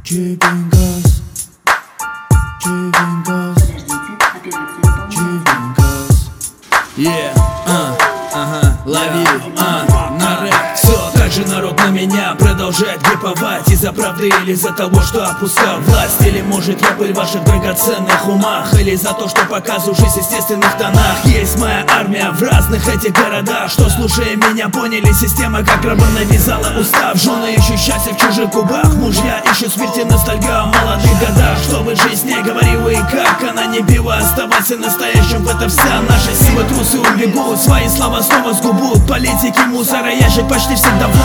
Чипингас, Чипингас, Чипингас. Лови, на рэп. Все так же народ на меня продолжает гиповать. Из-за правды или из-за того, что опускал власть? Или может я пыль в ваших драгоценных умах? Или за то, что показываю жизнь в естественных тонах? Есть моя армия в разных этих городах, что, слушая меня, поняли, система как раба навязала устав. Жены ищут счастье в чужих губах, мужья ищут смерти, ностальгия о молодых годах. Чтобы жизнь не говорила и как она не била, оставайся настоящим, в это вся наша сила. Трусы убегут, свои слова снова сгубут. Политики мусора ящик почти всегда врут.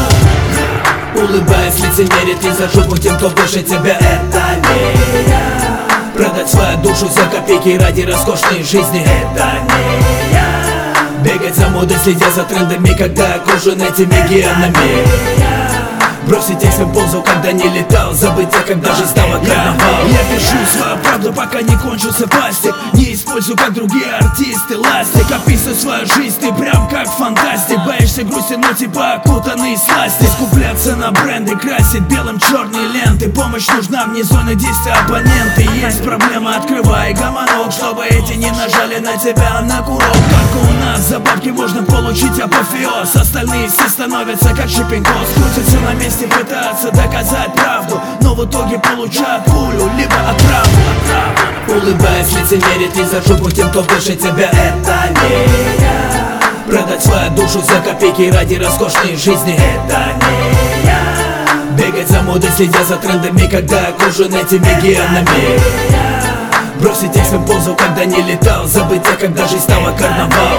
Улыбаясь, лицемерит и за жопу тем, кто выше тебя. Это не я. Продать свою душу за копейки ради роскошной жизни. Это не я. Бегать за модой, следя за трендами, когда окружен этими гиенами. Бросить их в позу, когда не летал, забыть, когда жизнь стала карнавал. Я пишу свою правду, пока не кончился пластик. Не использую, как другие артисты, ластик. Описывай свою жизнь, ты прям как фантастик. Боишься грусти, но типа окутанный сластик. Скупляться на бренды, красить белым черные ленты. Помощь нужна, вне зоны действия оппоненты. Есть проблема, открывай гомонок, чтобы эти не нажали на тебя на курок. Только у нас за бабки можно получить апофеоз. Остальные все становятся как шипингос. Крутятся на месте, пытаться доказать правду, но в итоге получают пулю, либо отраву. Улыбаясь, лицемерит и за жопу тем, кто выше тебя. Это не я. Продать свою душу за копейки ради роскошной жизни. Это не я. Бегать за модой, следя за трендами, когда окружен этими гиенами. Бросить их в позу, когда не летал, забыть, когда жизнь стала карнавал.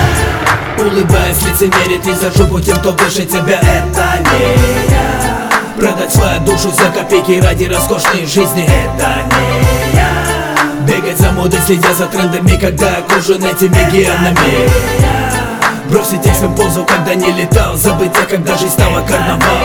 Улыбаясь, лицемерит и за жопу тем, кто выше тебя. Это не я. Продать свою душу за копейки ради роскошной жизни. Это не я. Бегать за модой, следя за трендами, когда окружен этими гиенами. Бросить их в позу, когда не летал, забыть, когда жизнь стала карнавал.